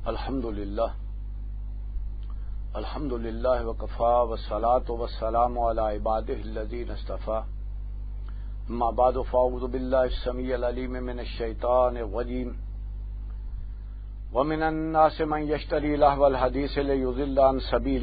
الحمد للہ وکفا والصلاة والسلام علی عبادہ الذین اصطفى اما بعد فاعوذ باللہ السمیع العلیم من الشیطان الرجیم ومن الناس من یشتری لہو الحدیث لیضل عن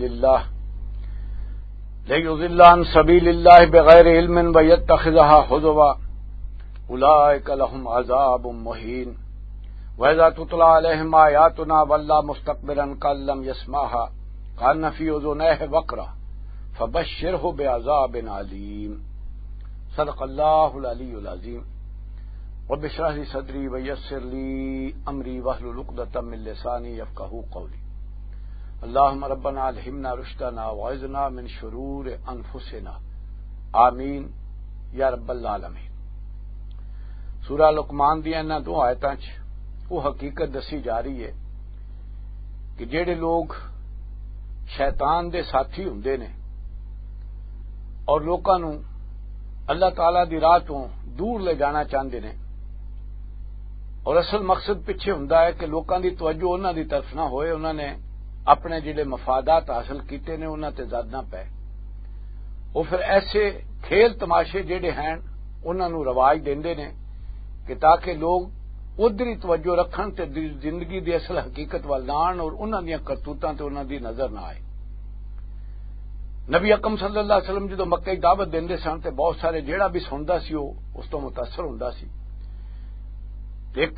سبیل اللہ بغیر علم ویتخذها حزوا اولئک لهم عذاب مہین وَإِذَا تُتْلَىٰ عَلَيْهِمْ آيَاتُنَا وَلَّىٰ مُسْتَكْبِرًا كَأَن لَّمْ يَسْمَعْهَا كَأَنَّ فِي أُذُنَيْهِ وَقْرًا فَبَشِّرْهُ بِعَذَابٍ عَلِيمٍ صدق اللہ العلی العظیم رب اشرح لي صدری ويسر لي أمری واحلل عقدة من لسانی يفقهوا قولی اللهم ربنا الہمنا رشدنا وعذنا من شرور انفسنا آمین یا رب العالمین۔ سورہ لقمان دیا انہاں دو آیتاں وہ حقیقت دسی جا رہی ہے کہ جڑے لوگ شیطان دے ساتھی ہوندے نے اور لوکاں نوں اللہ تعالی دی راہ تو دور لے جانا چاہندے نے اور اصل مقصد پیچھے ہوندا ہے کہ لوکاں دی توجہ انہاں دی طرف نہ ہوئے، انہاں نے اپنے جڑے مفادات حاصل کیتے نے انہاں تے زیادہ نہ پے، وہ پھر ایسے کھیل تماشے جڑے ہیں انہاں نوں رواج دیندے نے کہ تاکہ لوگ ادھر ہی توجہ رکھن تے زندگی دی اصل حقیقت وال نہ آن اور انہاں دیاں کرتوتاں تے انہاں دی نظر نہ آئے۔ نبی اکرم صلی اللہ علیہ وسلم جدوں مکے دعوت دیندے سن تے بہت سارے جیڑا بھی سندا سی وہ اس تو متاثر ہوندا سی۔ ایک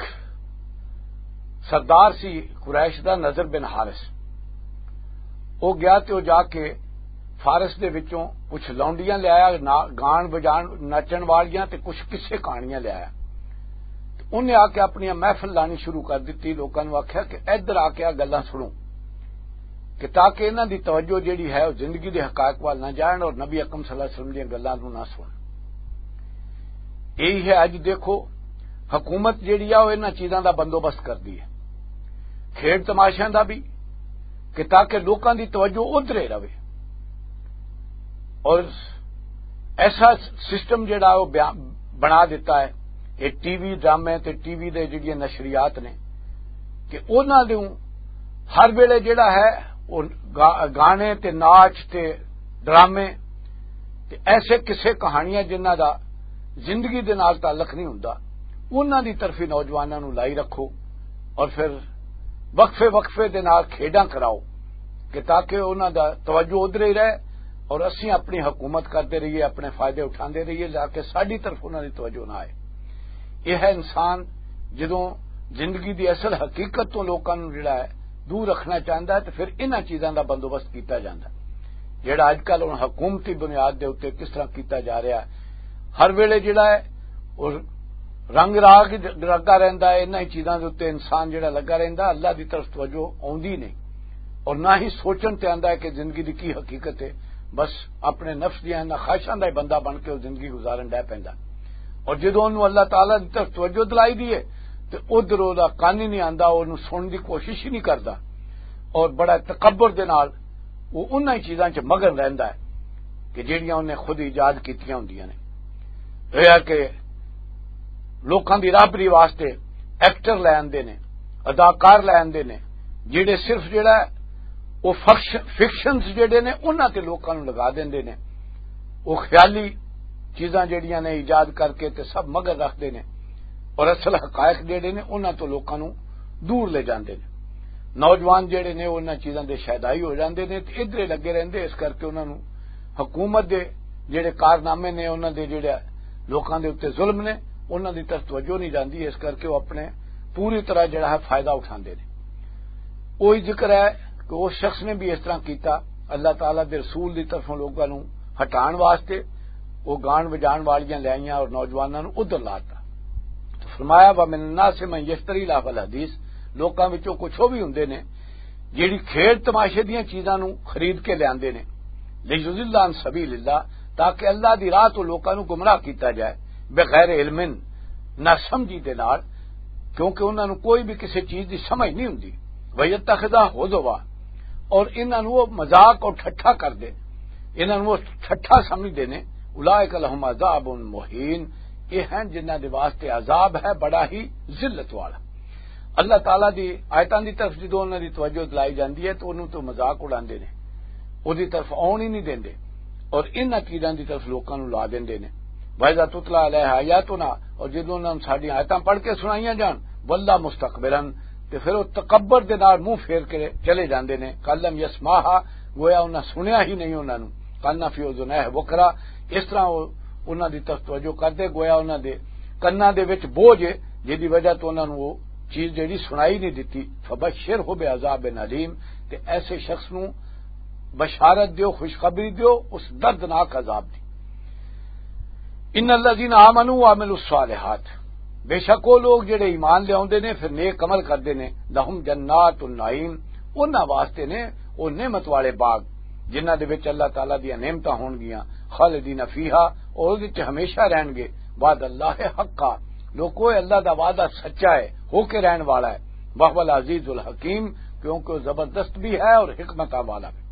سردار سی قریش دا نضر بن حارث، وہ گیا تے وہ جا کے فارس دے وچوں کچھ لونڈیاں لے آیا، گان بجان نچن والیاں تے کچھ قصے کہانیاں لے آیا۔ انہیں آ کے اپنی محفل لانی شروع کر دیتی، لوگوں نے آخیا کہ ادھر آ کے گلاں سنو کہ تاکہ انہاں دی توجہ جیڑی ہے وہ زندگی دے حقائق وال نہ جان اور نبی اکرم صلی اللہ علیہ وسلم دی گلاں نوں نہ سنن۔ یہی ہے اج دیکھو حکومت جیڑی ہے وہ انہاں چیزاں دا بندوبست کردی ہے، کھیڈ تماشیاں دا بھی، کہ تاکہ لوکاں دی توجہ ادھر ہی رہے، اور ایسا سسٹم جیڑا وہ بنا دیتا ہے یہ ٹی وی ڈرامے تے ٹی وی دے جڑی نشریات نے کہ انہاں دے ہر ویلے جڑا ہے وہ گانے تے ناچ تے ڈرامے تے ایسے قصے کہانیاں جنہاں دا زندگی دے نال تعلق نہیں ہوندا انہاں دی طرفی نوجواناں نوں لائی رکھو اور پھر وقفے دے نال کھیڈاں کراؤ کہ تاکہ انہاں دا توجہ ادھر ہی رہے اور اسی اپنی حکومت کرتے رہیے، اپنے فائدے اٹھاندے رہیے، تاکہ ساڈی طرف انہاں دی توجہ نہ آئے۔ یہ ہے انسان جدوں زندگی دی اصل حقیقت تو لوکاں نوں جڑا ہے دور رکھنا چاہندا ہے تو پھر انہاں چیزاں دا بندوبست کیتا جاندا ہے، جڑا اج کل ہن حکومتی بنیاد دے اوتے کس طرح کیتا جا رہا ہے۔ ہر ویلے جڑا ہے وہ رنگ راگ لگا رہندا ہے، انہاں چیزاں دے اوتے انسان جڑا لگا رہندا، اللہ دی طرف توجہ اوندی نہیں اور نہ ہی سوچن تے آندا ہے کہ زندگی دی کی حقیقت ہے، بس اپنے نفس دیاں خواہشاں دا بندہ بن کے زندگی گزارن ڈے پیندا، اور جدوں انہوں اللہ تعالیٰ کی طرف توجہ دلائی دیے تو ادھر وہ کان ہی نہیں آتا، انہوں سننے کی کوشش ہی نہیں کرتا اور بڑا تکبر دے نال وہ انہاں چیزاں چ مگن رہندا ہے کہ جہڑیاں انہیں خود ایجاد کیتیاں ہوندیاں نے۔ یہ کہ لوکاں دی رابری واسطے ایکٹر لے آندے نے، اداکار لے آندے نے، جہے صرف جڑا ہے وہ فکشنز جڑے نے انہاں تے لوکاں نوں لگا دیندے نے، وہ خیالی چیزاں جڑیاں نے ایجاد کر کے تے سب مگر رکھتے ہیں اور اصل حقائق جڑے نے انہاں تو لوکاں نوں دور لے جاندے نے۔ نوجوان جڑے نے انہاں چیزاں دے شہدائی ہو جاندے نے تے ادھر لگے رہندے، اس کر کے انہاں نوں حکومت دے جڑے کارنامے نے انہاں دے جڑے لوکاں دے اوتے ظلم نے انہاں دی طرف توجہ نہیں جاندی، اس کر کے وہ اپنے پوری طرح جڑا ہے فائدہ اٹھاندے نے۔ وہی ذکر ہے کہ اس شخص نے بھی اس طرح کیتا، اللہ تعالیٰ دے رسول دی طرفوں لوکاں نوں ہٹان واسطے وہ گان بجان والیاں لے آئیاں اور نوجواناں نوں ادھر لاتا۔ تو فرمایا وَمِنَ النَّاسِ مَن یشتری لہو الحدیث، لوکاں وچوں کچھ وہ بھی ہوندے نے جیڑی کھیڈ تماشے دیاں چیزاں نوں خرید کے لے آندے نے لیضل عن سبیل اللہ، تاکہ اللہ دی راہ تو لوکاں نوں گمراہ کیتا جائے بغیر علم، نہ سمجھی دے نال، کیونکہ انہاں نوں کوئی بھی کسی چیز دی سمجھ نہیں ہوندی، وَیَتَّخِذَهُ حُزُوًا، اور انہاں نوں وہ مذاق اور ٹھٹھا کر دے، انہاں نوں وہ ٹھٹھا سمجھ دے نے۔ اولئک لہم عذاب مہین، یہ ہیں جنہاں دے واسطے عذاب ہے بڑا ہی ذلت والا۔ اللہ تعالیٰ دی آیتاں دی طرف جدوں انہاں دی توجہ دلائی جاندی ہے تو انہوں تو مذاق اڑاندے نے، اودی طرف آن ہی نہیں دیندے اور انہاں چیزاں دی طرف لوکاں نوں لا دیندے نے۔ وَإِذَا تُتْلَىٰ عَلَيْهِ آيَاتُنَا، اور جدوں انہاں نوں ساڈیاں آیتاں پڑھ کے سنائیاں جان، وَلَّا مُسْتَكْبِرًا، تے پھر وہ تکبر دے نال منہ پھیر کے چلے جاندے نے، کَلَّمْ يَسْمَعْهَا، گویا انہاں سنیا ہی نہیں انہاں نوں، کَأَنَّ فِي أُذُنَيْهِ وَقْرًا، اس طرح انہاں دی طرف توجہ کردے گویا انہاں دے کناں دے وچ بوجھ ہے جس دی وجہ تو انہاں نوں وہ چیز جڑی سنائی نہیں دتی۔ فبشرہ بعذاب علیم، تے ایسے شخص نوں بشارت دیو، خوشخبری دیو اس دردناک عذاب دی۔ ان الذین آمنوا وعملوا الصالحات، بے شک وہ لوگ جڑے ایمان لے آوندے نے پھر نیک عمل کردے نے، لہم جنات النعیم، انہاں واسطے نے وہ نعمت والے باغ جنہاں دے وچ اللہ تعالیٰ دیاں نعمتاں ہون گیاں، خالدین فیہا، اور اس وچ ہمیشہ رہن گے، وعد اللہ حقا، لوگو اللہ دا وعدہ سچا ہے، ہو کے رہن والا ہے، وہو العزیز الحکیم، کیونکہ وہ زبردست بھی ہے اور حکمت والا بھی۔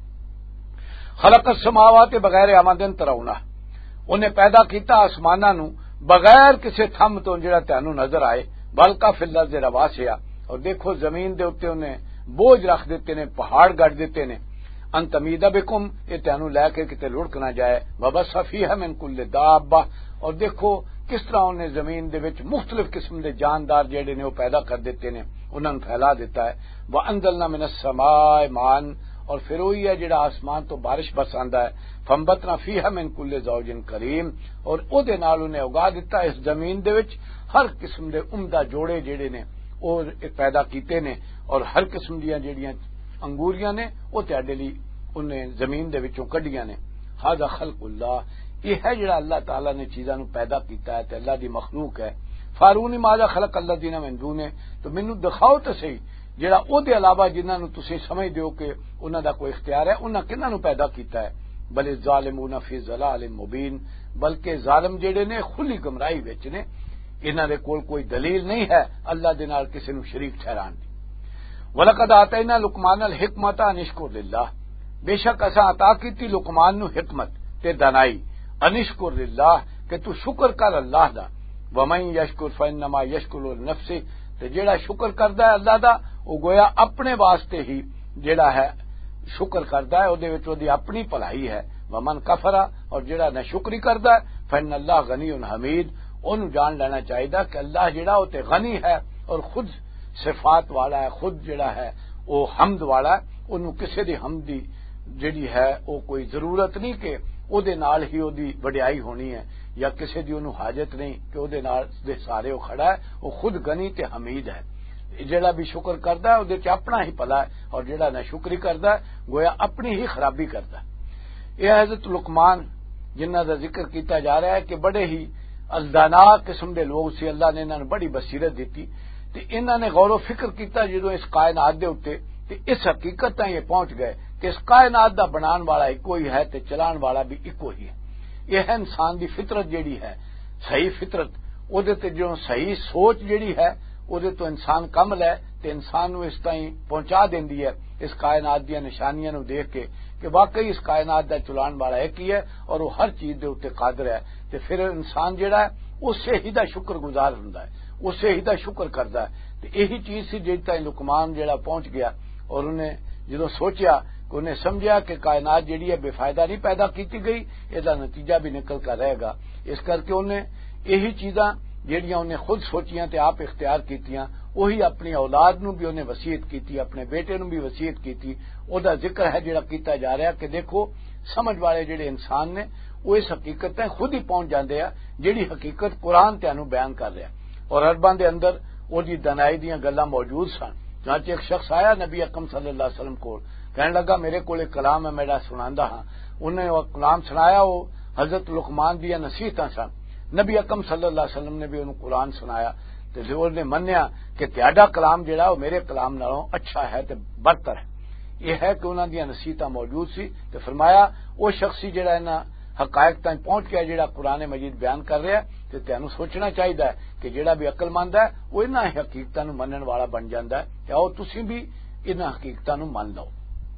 خلق السماوات بغیر عمد ترونہ، انہیں پیدا کیتا آسماناں نو بغیر کسی تھم تو جڑا تانوں نظر آئے، بلکہ فی الارض رواسیا، اور دیکھو زمین دے اوتے انہیں بوجھ رکھ دیتے نے، پہاڑ گڑ دیتے نے، ان تمید بکم، یہ تانوں لے کے کتے لڑک نہ جائے، وبث فیہا من کل دابہ، اور دیکھو کس طرح انہیں زمین دے وچ مختلف قسم دے جاندار جڑے نے وہ پیدا کر دیتے نے، انہاں نوں پھیلا دیتا ہے۔ وانزلنا من السماء ماء، اور پھر وہی ہے جڑا آسمان تو بارش برساندا ہے، فانبتنا فیہا من کل زوج کریم، اور او دے نال انہیں اگا دیتا اس زمین دے وچ ہر قسم دے عمدہ جوڑے جڑے نے او پیدا کیتے نے، اور ہر قسم دیاں جڑیاں انگوریاں نے وہ تہاڈے لئی انہیں زمین دے وچوں کڈیاں نے۔ ھذا خلق اللہ، یہ ہے جڑا اللہ تعالیٰ نے چیزاں نو پیدا کیتا ہے تے اللہ دی مخلوق ہے۔ فارونی ماذا خلق الذین من دونہ، تو مینوں دکھاؤ تے صحیح جڑا او دے علاوہ جنہاں نو تسی سمجھ دیو کہ انہاں دا کوئی اختیار ہے، انہاں کنہاں نو پیدا کیتا ہے۔ بل الظالمون فی ضلال مبین، بلکہ ظالم جڑے نے کھلی گمراہی وچ نے، انہاں دے کول کوئی دلیل نہیں ہے اللہ دے نال کسی نو شریک ٹھہران دی۔ وَلَقَدْ آتَيْنَا لُقْمَانَ الْحِکْمَةَ أَنِ اشْکُرْ لِلَّهِ، بے شک اساں عطا کیتی لقمان نو حکمت تے دانائی، ان اشکر للہ، کہ تو شکر کر اللہ دا، ومن یشکر فانما یشکر لنفسہ، تے جیڑا شکر کردا ہے اللہ دا وہ گویا اپنے واسطے ہی جیڑا ہے شکر کردا ہے، اودے وچ اودی اپنی بھلائی ہے، ومن کفر، اور جیڑا نہ شکری کردا ہے فإن اللہ غنی حمید، اونوں جان لینا چاہیے کہ اللہ جیڑا وہ تے غنی ہے اور خود صفات والا ہے، خود جیڑا ہے وہ حمد والا ہے، اونوں کسے دی حمد دی جیڑی ہے وہ کوئی ضرورت نہیں کہ او دے نال ہی او دی وڈیائی ہونی ہے، یا کسے دی اونوں حاجت نہیں کہ او دے نال دے سارے وہ کھڑا ہے، وہ خود غنی تے حمید ہے۔ جیڑا بھی شکر کردا ہے اودے چ اپنا ہی بھلا ہے، اور جیڑا نہ شکری کردا ہے گویا اپنی ہی خرابی کردا ہے۔ یہ حضرت لقمان جنہاں دا ذکر کیتا جا رہا ہے کہ بڑے ہی الدانا قسم دے لوگ سی، اللہ نے انہاں نوں بڑی بصیرت دتی تے انہاں نے غور و فکر کیتا جدوں اس کائنات دے اوتے تے اس حقیقت تک یہ پہنچ گئے کہ اس کائنات دا بنان والا ایکو ہی ہے تے چلان والا بھی ایکو ہی ہے۔ یہ ہے انسان دی فطرت جیڑی ہے، صحیح فطرت، او دے تے جو صحیح سوچ جیڑی ہے او دے تو انسان کمل ہے تے انسان نو اس تائیں پہنچا دیندی ہے اس کائنات دی نشانیاں نو دیکھ کے کہ واقعی اس کائنات دا چلان والا ایک ہی ہے اور وہ ہر چیز دے اوتے قادر ہے، تے پھر انسان جیڑا ہے اس سے ہی دا شکر گزار ہوندا ہے، اس سے ہی دا شکر کردا ہے۔ تے یہی چیز سی جے تائیں لقمان جیڑا پہنچ گیا اور انہیں جدوں سوچیا کہ انہیں سمجھا کہ کائنات جیڑی ہے بے فائدہ نہیں پیدا کیتی گئی، اس دا نتیجہ بھی نکل کر رہے گا، اس کر کے انہیں یہی چیزاں جیڑیاں انہیں خود سوچیاں تے آپ اختیار کیتیاں، وہی اپنی اولاد نو بھی انہیں وصیت کیتی، اپنے بیٹے نو بھی وصیت کیتی۔ او دا ذکر ہے جیڑا کیتا جا رہا ہے کہ دیکھو سمجھ والے جیڑے انسان نے وہ اس حقیقت تک خود ہی پہنچ جاندے ہیں جیڑی حقیقت قرآن تانوں بیان کر رہا ہے، اور عرباں دے اندر وہ دی دنائی دیاں گلاں موجود سن۔ چنانچہ ایک شخص آیا نبی اکرم صلی اللہ علیہ وسلم کو، کہنے لگا میرے کول ایک کلام ہے میرا سناندا ہاں۔ انہیں وہ کلام سنایا، وہ حضرت لقمان دیا نصیحتاں سن۔ نبی اکرم صلی اللہ علیہ وسلم نے بھی انہوں قرآن سنایا تے جو نے منیا کہ تہاڈا کلام جڑا وہ میرے کلام نالوں اچھا ہے تے برتر ہے۔ یہ ہے کہ انہاں دیا نصیحتاں موجود سی تے فرمایا وہ شخصی جڑا انہاں حقائق تک پہنچ گیا جڑا قرآن مجید بیان کر رہا ہے تے تانوں سوچنا چاہیے کہ جڑا بھی عقل مند ہے وہ انہاں حقیقتاں نوں منن والا بن جاندا ہے، تے آؤ تسی بھی انہاں حقیقتاں نوں من لو۔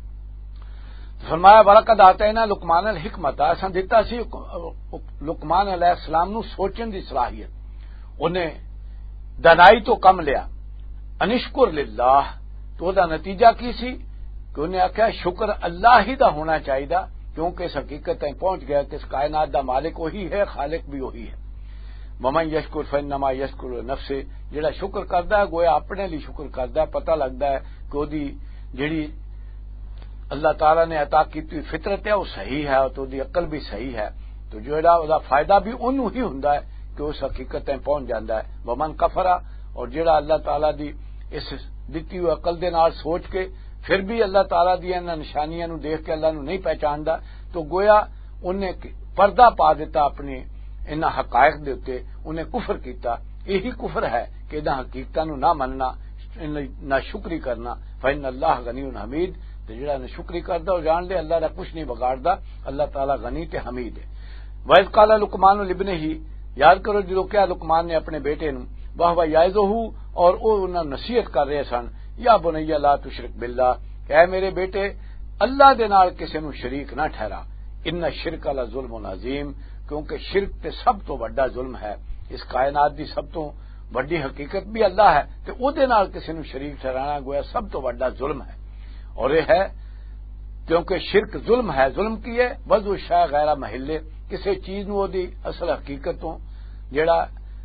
فرمایا وَلَقَدْ آتَيْنَا لُقْمَانَ الْحِکْمَةَ، اساں دتا سی لقمان علیہ السلام نو سوچن دی صلاحیت، انہیں دانائی تو کم لیا، انشکر للہ تو دا نتیجہ کی سی کہ انہیں آخیا شکر اللہ ہی دا ہونا چاہیے کیونکہ اس حقیقت تک پہنچ گیا کہ اس کائنات دا مالک وہی ہے، خالق بھی وہی ہے۔ ومن یشکر فانما یشکر لنفسہ، جڑا شکر کردا ہے گویا اپنے لیے شکر کردا ہے، پتہ لگدا ہے کہ اودی جڑی اللہ تعالی نے عطا کیتی فطرت ہے وہ صحیح ہے تو دی عقل بھی صحیح ہے، تو جڑا او دا فائدہ بھی انہوں ہی ہوندا ہے کہ اس حقیقت تک پہنچ جاندا ہے۔ ومن کفر، اور جڑا اللہ تعالی دی اس دتی ہوئی عقل دے نال سوچ کے پھر بھی اللہ تعالی دی انہاں نشانیاں نو دیکھ کے اللہ نو نہیں پہچاندا تو گویا انہیں پردہ پا دیتا اپنے انہاں حقائق دے اوتے، انہیں کفر کیتا۔ یہی کفر ہے کہ انہاں حقیقتاں نو نہ مننا، نہ شکری کرنا۔ فإن اللہ غنی حمید، تے جڑا نہ شکری کردا او جان لے اللہ دا کچھ نہیں بگاڑدا، اللہ تعالی غنی تے حمید ہے۔ وَإِذْ قَالَ لُقْمَانُ لِابْنِهِ، یاد کرو جدو کیا لقمان نے اپنے بیٹے نو وَهُوَ يَعِظُهُ، اور او انہاں نصیحت کر رہے سن، یا بنی لا تشرک باللہ، کہ اے میرے بیٹے اللہ دے نال کسے نو شریک نہ ٹھہرا، ان الشرک لظلم عظیم، کیونکہ شرک تے سب تو بڑا ظلم ہے، اس کائنات دی سب تو بڑی حقیقت بھی اللہ ہے تے او دے نال کسے نو شریک ٹھہرانا گویا سب تو بڑا ظلم ہے، اور یہ ہے کیونکہ شرک ظلم ہے۔ ظلم کی ہے وضع شے غیر محلے، کسی چیز نو دی اصل حقیقت تو جڑا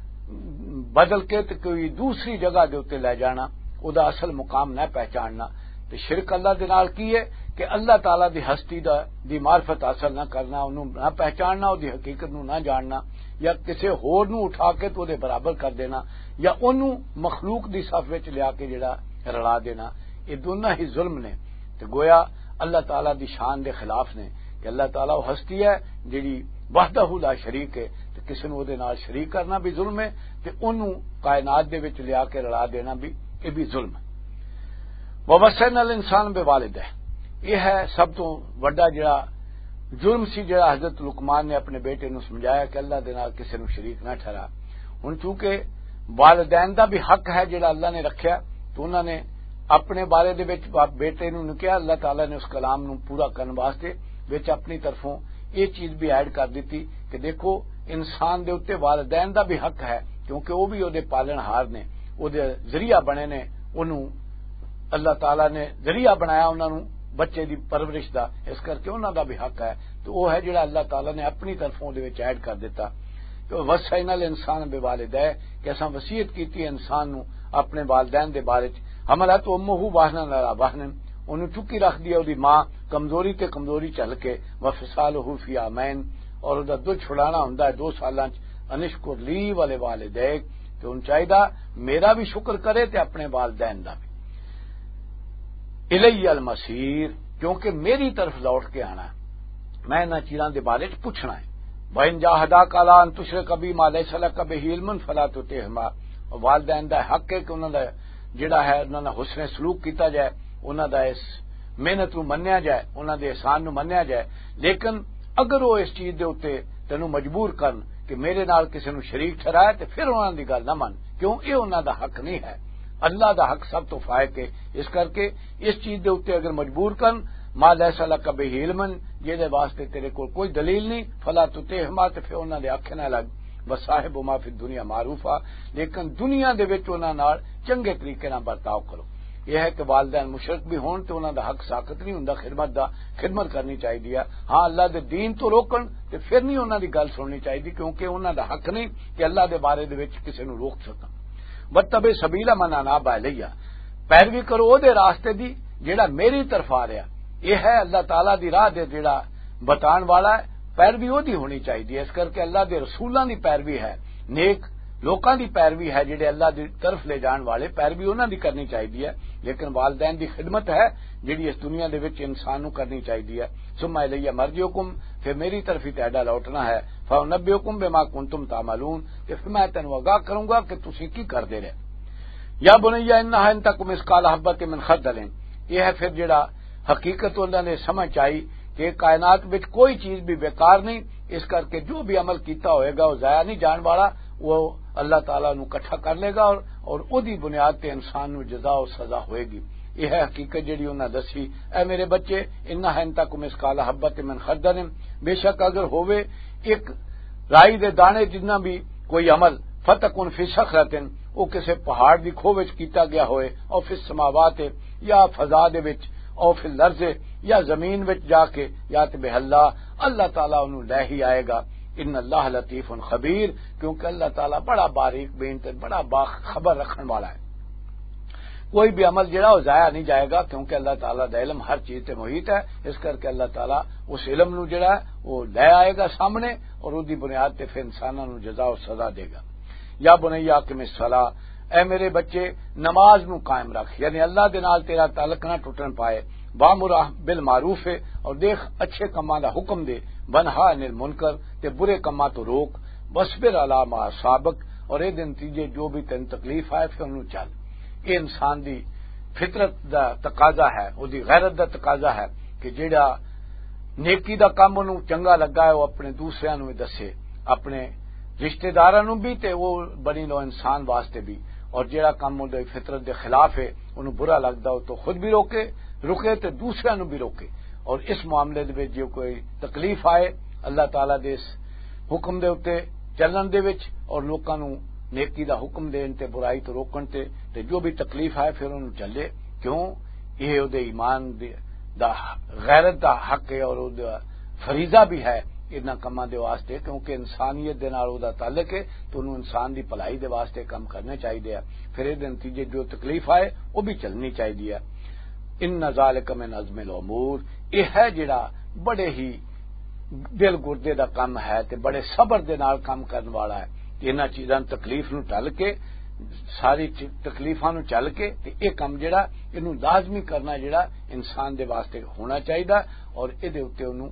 بدل کے تے کوئی دوسری جگہ دے اوتے لے جانا، او دا اصل مقام نہ پہچاننا، تے شرک اللہ دے نال کی ہے کہ اللہ تعالی دی ہستی دی معرفت حاصل نہ کرنا، انہوں نہ پہچاننا، او دی حقیقت نو نہ جاننا، یا کسی ہور نو اٹھا کے تو دے برابر کر دینا، یا انہوں مخلوق دی صف وچ لیا کے جڑا رلا دینا، یہ دونوں ہی ظلم نے، تے گویا اللہ تعالی دی شان دے خلاف نے کہ اللہ تعالی وہ ہستی ہے جڑی وحدہ لا شریک ہے، تے کسی نو دے نال شریک کرنا بھی ظلم ہے، تے انہوں کائنات دے وچ لیا کے رلا دینا بھی یہ بھی ظلم ہے۔ وَوَصَّيْنَا الْإِنسَانَ بِوَالِدَيْهِ، یہ ہے سب تو بڑا جڑا جرم سی جڑا حضرت لقمان نے اپنے بیٹے نو سمجھایا کہ اللہ دے نال کسی نو شریک نہ ٹھہرا۔ ہن چونکہ والدین دا بھی حق ہے جڑا اللہ نے رکھیا، تو انہوں نے اپنے بارے دے وچ بیٹے نو کیا، اللہ تعالی نے اس کلام نو پورا کرنے واسطے وچ اپنی طرفوں یہ چیز بھی ایڈ کر دیتی کہ دیکھو انسان دے اوتے والدین دا بھی حق ہے، کیونکہ وہ بھی او دے پالن ہار نے، او دے ذریعہ بنے نے، انہوں اللہ تعالی نے ذریعہ بنایا انہاں نو بچے دی پرورش دا، اس کر کے انہاں دا بھی حق ہے، تو وہ ہے جڑا اللہ تعالی نے اپنی طرفوں دے وچ ایڈ کر دیتا کہ وصینا الانسان بوالدیہ، کہ اساں وصیت کیتی انسان نو اپنے والدین دے بارے چ، حملت امہ واہنا علی واہن، انہوں چکی رکھ دیا دی ماں کمزوری تے کمزوری چل کے، وفصالہ فی عامین، اور دا دودھ چھڑانا ہوندا ہے 2 سالاں چ، انشکر لی والے والدیک، کہ ان چاہیدا میرا بھی شکر کرے تے اپنے والدین دا بھی، الی المصیر، کیونکہ میری طرف لوٹ کے آنا ہے، میں نہ چیزاں دے بارے چ پوچھنا ہے۔ وَإِن جَاهَدَاكَ عَلَىٰ أَن تُشْرِكَ بِي مَا لَيْسَ لَكَ بِهِ عِلْمٌ فَلَا تُطِعْهُمَا، اور والدین دا حق ہے کہ انہاں دا جڑا ہے انہاں دا حسن سلوک کیتا جائے، انہاں دا اس محنت نو منیا جائے، انہاں دے احسان نو منیا جائے، لیکن اگر وہ اس چیز دے اوتے تینوں مجبور کرن کہ میرے نال کسی نو شریک ٹھہرائے تے پھر انہاں دی گل نہ من، کیوں یہ انہاں دا حق نہیں ہے، اللہ دا حق سب تو فائق ہے، اس کر کے اس چیز دے اوتے اگر مجبور کرن ما لیس لک بہ علم، جے واسطے تیرے کول کوئی دلیل نہیں، فلا تطعہما، تے پھر انہاں دے آکھے نہ لگ، وصاحبہما فی الدنیا معروفا، لیکن دنیا دے وچ انہاں نال چنگے طریقے نال برتاؤ کرو۔ یہ ہے کہ والدین مشرک بھی ہون تے انہاں دا حق ساقط نہیں ہوندا، خدمت کرنی چاہیے، ہاں اللہ دے دین تو روکن تے پھر نہیں انہاں دی گل سننی چاہیے، کیونکہ انہاں دا حق نہیں کہ اللہ دے بارے دے وچ کسے نو روک سکن۔ وَاتَّبِعْ سَبِیلَ مَنْ أَنَابَ إِلَیَّ، پیروی کرو او دے راستے دی جیڑا میری طرف آ رہا، یہ ہے اللہ تعالیٰ دی راہ دے جیڑا بتان والا ہے، پیروی او دی ہونی چاہیے، اس کر کے اللہ دے رسولاں دی پیروی ہے، نیک لوکاں دی پیروی ہے جڑے اللہ دی طرف لے جان والے، پیروی انہاں دی کرنی چاہیے، لیکن والدین دی خدمت ہے جڑی اس دنیا دے وچ انسان نو کرنی چاہیے۔ ثم الی مرجعکم، پھر میری طرف ہی تہاڈا لوٹنا ہے، فانبئکم بما کنتم تعملون، کہ پھر میں تینوں آگاہ کروں گا کہ تسی کی کردے رہے۔ یا بنیا انھا ان تک مثقال حبۃ من خردل، یہ ہے پھر جڑا حقیقت انہوں نے سمجھ آئی کہ کائنات وچ کوئی چیز بھی بیکار نہیں، اس کر کے جو بھی عمل کیتا ہوئے گا وہ ضائع نہیں جان والا، وہ اللہ تعالیٰ نو کٹھا کر لے گا اور او دی بنیاد تے انسان نو جزا و سزا ہوئے گی۔ یہ ہے حقیقت جڑی انہاں دسی، اے میرے بچے انھا ان تک مثقال حبۃ من خردل، بے شک اگر ہوئے ایک رائی دے دانے جتنا بھی کوئی عمل، فتکن فی صخرۃ، وہ کسی پہاڑ دی کھو وچ کیتا گیا ہوئے اور فی السماوات یا فضا دے وچ اور فی الارض یا زمین وچ جا کے یا تے بہلا اللہ تعالیٰ انہوں لے ہی آئے گا. ان اللہ لطیف خبیر، کیونکہ اللہ تعالیٰ بڑا باریک بین تے بڑا باخبر رکھن والا ہے. کوئی بھی عمل جڑا وہ ضائع نہیں جائے گا، کیونکہ اللہ تعالیٰ دا علم ہر چیز تے محیط ہے. اس کر کے اللہ تعالیٰ اس علم نو جڑا ہے وہ لے آئے گا سامنے، اور اس دی بنیاد تے پھر انساناں نو جزا و سزا دے گا. یا بنیا اقم الصلاۃ، اے میرے بچے نماز نو قائم رکھ، یعنی اللہ دے نال تیرا تعلق نہ ٹوٹن پائے. وامر بالمعروف ہے، اور دیکھ اچھے کماں دا حکم دے، ونہا عن المنکر تے برے کماں تو روک. واصبر علی ما اصابک، اور اے دے نتیجے جو بھی تین تکلیف آئے پھر انہوں چل. یہ انسان دی فطرت دا تقاضا ہے، وہ دی غیرت دا تقاضا ہے کہ جیڑا نیکی دا کام انہوں چنگا لگا ہے وہ اپنے دوسرے نو دسے، اپنے رشتہ داراں نو بھی تے وہ بنی نو انسان واسطے بھی. اور جیڑا کام وہ فطرت دے خلاف ہے انہوں برا لگدا ہو تو خود بھی رکے تے دوسرے نو بھی روکے. اور اس معاملے دے وچ جو کوئی تکلیف آئے اللہ تعالیٰ دے اس حکم دے اوتے چلن دے وچ اور لوکاں نو نیکی دا حکم دین تے برائی تو روکن تے جو بھی تکلیف آئے پھر انہوں چلے. کیوں؟ یہ او دے ایمان دا غیرت دا حق ہے اور او دا فریضہ بھی ہے انہاں کماں دے واسطے، کیونکہ انسانیت دے نال او دا تعلق ہے تو انہوں انسان دی بھلائی دے واسطے کام کرنے چاہیے. پھر اے دے نتیجے جو تکلیف آئے وہ بھی چلنی چاہیے. ان ذالک من عزم الامور، یہ ہے جڑا بڑے ہی دل گردے دا کام ہے تے بڑے صبر دے نال کام کرن والا ہے. انہاں چیزاں تکلیف نو ٹل کے ساری تکلیفاں نو چل کے تے یہ کام جڑا اینو لازمی کرنا جڑا انسان دے واسطے ہونا چاہیے. اور اے دے اوتے انہوں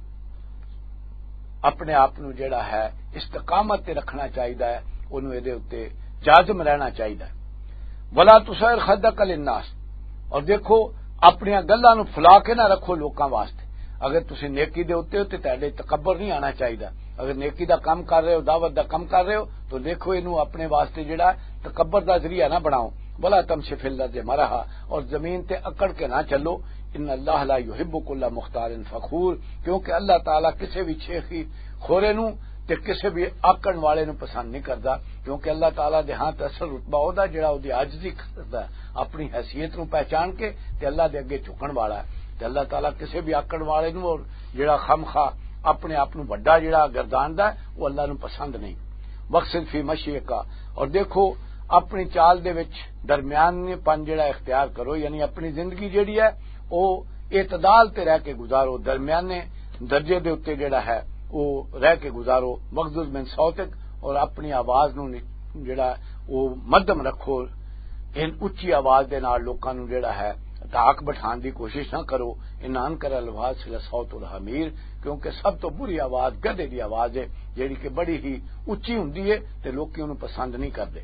اپنے آپ نو جڑا ہے استقامت تے رکھنا چاہیے، انہوں اے دے اوتے جازم رہنا چاہیے. ولا تصغر خدک للناس، اور دیکھو اپنی گلاں نو پھلا کے نہ رکھو لوکاں واسطے. اگر تسی نیکی دے اوتے ہو تے تہاڈے تکبر نہیں آنا چاہیے. اگر نیکی دا کام کر رہے ہو، دعوت دا کام کر رہے ہو تو دیکھو اینو اپنے واسطے جڑا تکبر دا ذریعہ نہ بناؤ. ولا تمشی فی الارض مرحا، اور زمین تے اکڑ کے نہ چلو. ان اللہ لا یحب کل مختال فخور، کیونکہ اللہ تعالیٰ کسی بھی شیخی خورے نو تے کسی بھی آکڑ والے نو پسند نہیں کردا. کیونکہ اللہ تعالیٰ دے ہاں تے اصل رتبہ ہودا جڑا اودی عاجزی کردا، اپنی حیثیت نو پہچان کے تے اللہ دے اگے جھکن والا ہے. تے اللہ تعالیٰ کسی بھی آکڑ والے نو اور جڑا خامخواہ اپنے آپ نو بڑا جڑا گرداندا ہے وہ اللہ نو پسند نہیں. مقصد فی مشیک کا، اور دیکھو اپنی چال دے وچ درمیانی پن جڑا اختیار کرو، یعنی اپنی زندگی جڑی ہے وہ اعتدال تے رہ کے گزارو، درمیانے درجے دے اوتے جڑا ہے وہ رہ کے گزارو. مغضوض من صوتک، اور اپنی آواز نو جڑا وہ مدھم رکھو، ان اچھی آواز دے نال لوکاں نو جڑا ہے ڈھاک بٹھان دی کوشش نہ کرو. ان انکر الفاظ لصوت الحمیر، کیونکہ سب تو بری آواز گدھے دی آواز ہے جیڑی کہ بڑی ہی اچھی ہوندی ہے تے لوگ انہوں پسند نہیں کردے.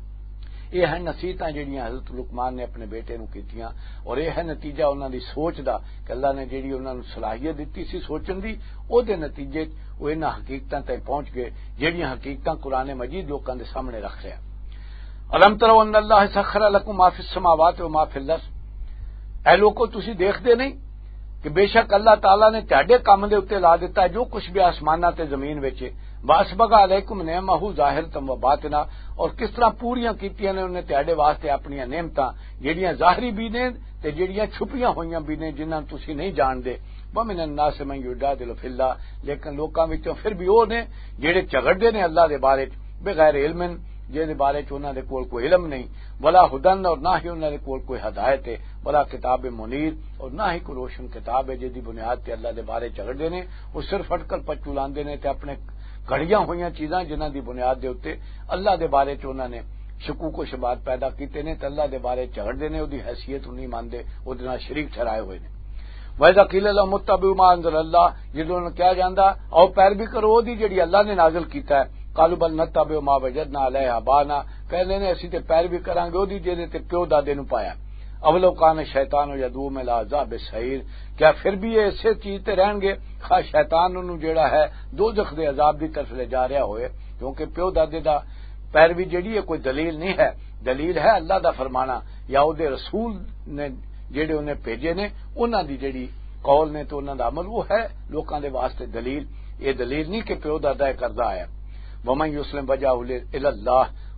یہ ہے نصیحتاں جڑیاں حضرت لقمان نے اپنے بیٹے نو کیتیاں، اور یہ ہے نتیجہ انہاں دی سوچ دا کہ اللہ نے جڑی انہاں نو صلاحیت دتی سی سوچن دی، او دے نتیجے وہ انہاں حقیقتاں تے پہنچ گئے جڑیاں حقیقتاں قرآن مجید لوکاں دے سامنے رکھ رہا. الم تروا ان اللہ سخر لکم ما فی السماوات و ما فی الارض، اے لوکو تسی دیکھدے نہیں کہ بے شک اللہ تعالیٰ نے تہاڈے کام دے اوتے لا دیتا ہے جو کچھ بھی آسماناں تے زمین وچ ہے. واسبغ علیکم نعمہ ظاہرۃ و باطنہ، اور کس طرح پوریاں کیتیاں نے انہیں تہاڈے واسطے اپنی نعمتاں جڑیاں ظاہری بھی نے تے جڑیاں چھپیاں ہوئیاں بھی نے جنہاں تسی نہیں جاندے. ومن الناس من یجادل فی اللہ، لیکن لوکاں وچوں پھر بھی وہ نے جڑے جھگڑدے نے اللہ دے بارے بغیر علم، جن بارے چ انہاں دے کول کوئی علم نہیں. ولا ہدن، اور نہ ہی انہاں دے کول کوئی ہدایت ہے. ولا کتاب منیر، اور نہ ہی کوئی روشن کتاب ہے جدی بنیاد تے اللہ دے بارے جھگڑدے نے. وہ صرف اٹکل پچو لاندے نے تے اپنے گھڑیاں ہوئیاں چیزاں جنہاں دی بنیاد دے اوتے اللہ دے بارے چ انہاں نے شکوک و شبہات پیدا کیتے نے تے اللہ دے بارے جھگڑدے نے، اودی حیثیت نہیں مانتے، اودے نال شریک ٹھہرائے ہوئے نے. وَإِذَا قِيلَ لَهُمُ اتَّبِعُوا مَا أَنزَلَ اللَّهُ، جدوں انہوں نے کہا جاندا او پیروی کرو اودی جڑی اللہ نے نازل کیتا ہے. قالوا بل نتبع ما وجدنا علیہ آباءنا، کہندے نے اسی تے پیروی کران گے اودی جے تے پیو دادے نو پایا. اولو کان شیطان یدعوہم الی عذاب السعیر، کیا پھر بھی یہ اسی چیز تے رہن گے خواہ شیطان انہوں جیڑا ہے دوزخ دے عذاب دی طرف لے جا رہا ہوئے. کیونکہ پیو دادے دا پیروی جیڑی ہے کوئی دلیل نہیں ہے، دلیل ہے اللہ دا فرمانا یا او دے رسول نے جیڑے انہیں بھیجے نے انہاں دی جیڑی قول نے تو انہاں دا عمل وہ ہے لوکاں دے واسطے دلیل. یہ دلیل نہیں کہ پیو دادا کردا آیا. ومن یسلم وجہہ الی اللہ،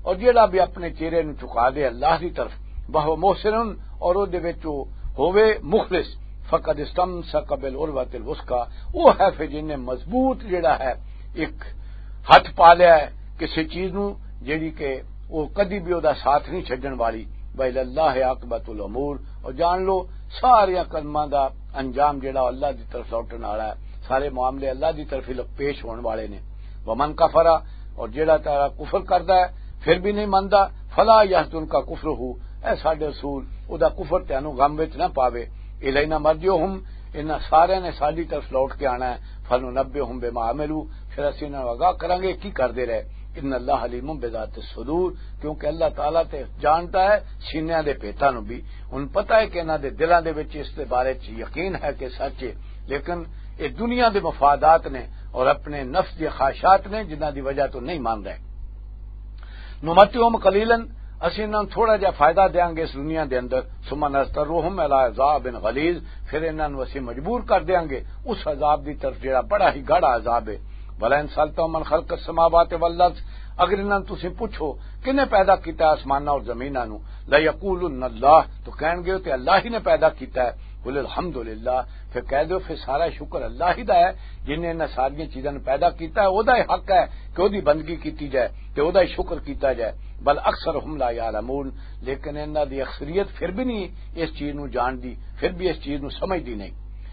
اور جیڑا بھی اپنے چہرے نو چکا دے اللہ دی طرف وہ محسن اور او دے وچ ہووے مخلص فقد استمسک بالعروۃ الوثقی وہ ہے پھر جن نے مضبوط جیڑا ہے ایک ہاتھ پا لیا ہے کسی چیز نو جیڑی کہ وہ کدی بھی دا ساتھ نہیں چھڈن والی بل اللہ عاقبۃ الامور اور جان لو سارے کلماں دا انجام جیڑا اللہ دی طرف لوٹن والا ہے سارے معاملے اللہ دی طرف پیش ہونے والے نے ومن کفر اور جیڑا تیرا کفر کردا ہے پھر بھی نہیں مندا فلا یحزن کا کفر ہو اے ساڈے رسول او دا کفر تینوں غم وچ نہ پاوے الینا مرجوہم انہاں سارے نے ساڈی طرف لوٹ کے آنا ہے فننبئہم بما عملوا پھر اسی انہاں آگاہ کریں گے کی کردے رہے ان اللہ علیم بذات الصدور کیونکہ اللہ تعالیٰ تے جانتا ہے سینیاں دے پیتاں نو بھی ان پتہ ہے کہ انہاں دے دلاں دے وچ اس دے بارے چ یقین ہے کہ سچ ہے لیکن یہ دنیا دے مفادات نے اور اپنے نفس دے خواہشات نے جنہاں دی وجہ تو نہیں مان رہے نمتعہم قلیلا اسی انہاں تھوڑا جا فائدہ دیاں گے اس دنیا دے اندر ثم نضطرہم الی عذاب غلیظ پھر انہاں نو اسی مجبور کر دیاں گے اس عذاب دی طرف جڑا بڑا ہی گاڑا عذاب ہے بھلا انسالتا من خلق السماوات والارض اگر انہاں تسی پوچھو کنے پیدا کیتا آسماناں اور زمیناں نو لا یقولن اللہ تو کہن گے تے اللہ ہی نے پیدا کیتا ہے قل الحمدللہ پھر کہہ دو پھر سارا شکر اللہ ہی دا ہے جن نے انہاں ساری چیزاں پیدا کیتا ہے او دا حق ہے کہ او دی بندگی کیتی جائے تے او دا شکر کیتا جائے بل اکثرہم لا یعلمون لیکن انہاں دی اکثریت پھر بھی نہیں اس چیز نو جان دی پھر بھی اس چیز نو سمجھ دی نہیں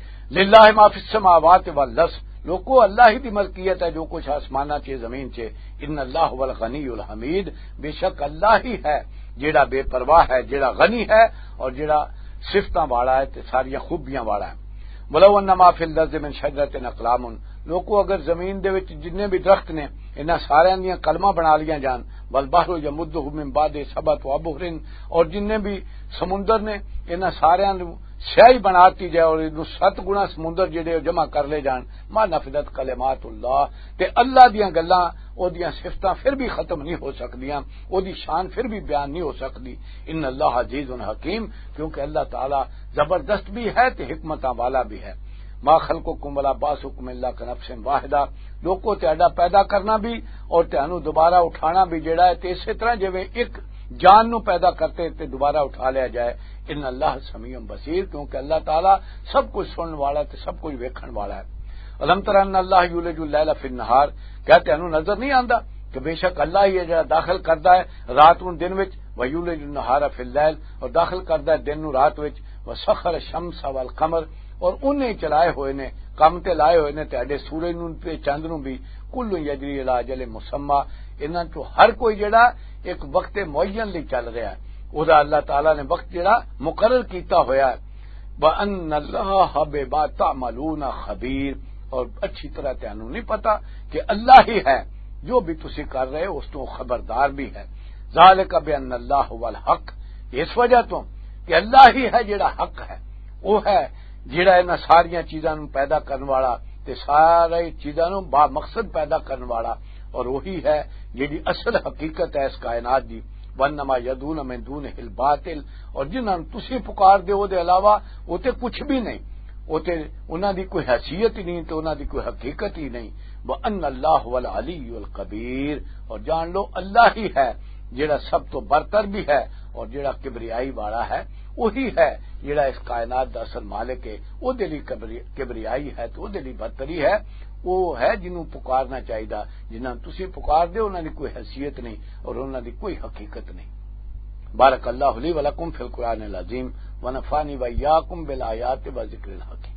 للہ ما فی السماوات والارض لوگوں اللہ ہی دی ملکیت ہے جو کچھ آسمانہ چے زمین چے ان اللہ هو الغنی الحمید بے شک اللہ ہی ہے جیڑا بے پرواہ ہے جیڑا غنی ہے اور جیڑا صفتاں والا ہے تے ساری خوبیاں والا ہے ولو انما فی الارض من شجرۃ اقلام لوگوں اگر زمین دے وچ جتنے بھی درخت نے انہاں سارے دیاں کلمہ بنا لیاں جان والبحر یمدہ من بعد سبعۃ ابحر اور جتنے بھی سمندر نے انہاں سارے سیاہی بناتی جائے اور 7 گنا سمندر جڑے جمع کر لے جان ما نفدت کلمات اللہ تے اللہ دیاں گلاں او دیاں صفتاں پھر بھی ختم نہیں ہو سکدیاں او دی شان پھر بھی بیان نہیں ہو سکدی ان اللہ عزیز حکیم کیونکہ اللہ تعالی زبردست بھی ہے تے حکمتاں والا بھی ہے ما خلقکم ولا بعثکم الا کنفس واحدہ لوگوں تہاڈا پیدا کرنا بھی اور تہانوں دوبارہ اٹھانا بھی جڑا ہے تے اسی طرح جویں ایک جان نو پیدا کرتے تے دوبارہ اٹھا لیا جائے ان اللہ سمیع بصیر کیونکہ اللہ تعالی سب کچھ سننے والا تے سب کچھ ویکھن والا ہے الم تر ان اللہ یولج اللیل فی النہار کیا تینوں نظر نہیں آندا کہ بے شک اللہ ہی ہے جڑا داخل کردا ہے رات نو دن وچ ویولج النہار فی اللیل اور داخل کردا ہے دن نو رات وچ وسخر الشمس والقمر اور انہیں چلائے ہوئے نے کم تے لائے ہوئے نے تہاڈے سورج نو تے چاند نو بھی کل یجری الی اجل مسمی انہاں تو ہر کوئی جڑا ایک وقت معین لئی چل رہا ہے او دا اللہ تعالی نے وقت جڑا مقرر کیتا ہویا ہے وان اللہ بما تعملون خبیر اور اچھی طرح تانوں نہیں پتا کہ اللہ ہی ہے جو بھی تسی کر رہے ہو اس تو خبردار بھی ہے ذالک بان اللہ هو الحق اس وجہ تو کہ اللہ ہی ہے جڑا حق ہے وہ ہے جڑا انہاں ساری چیزاں نوں پیدا کرن والا تے ساری چیزاں نوں با مقصد پیدا کرن والا اور وہی ہے جڑی اصل حقیقت ہے اس کائنات دی وانما یدون من دون الباطل اور جنہاں تسی پکار دے او دے علاوہ او تے کچھ بھی نہیں او تے انہاں دی کوئی حیثیت ہی نہیں تے انہاں دی کوئی حقیقت ہی نہیں وان اللہ هو العلی الکبیر اور جان لو اللہ ہی ہے جڑا سب تو برتر بھی ہے اور جڑا کبریائی والا ہے وہی ہے جڑا اس کائنات دا اصل مالک ہے او دے لئی کبریائی ہے تو او دے لئی برتری ہے وہ ہے جنہوں پکارنا چاہیے جنہاں تسی پکار دے انہاں دی کوئی حیثیت نہیں اور انہاں دی کوئی حقیقت نہیں بارک اللہ لی ولکم فی القرآن العظیم ونفعنی وایاکم بالآیات و ذکر الحکیم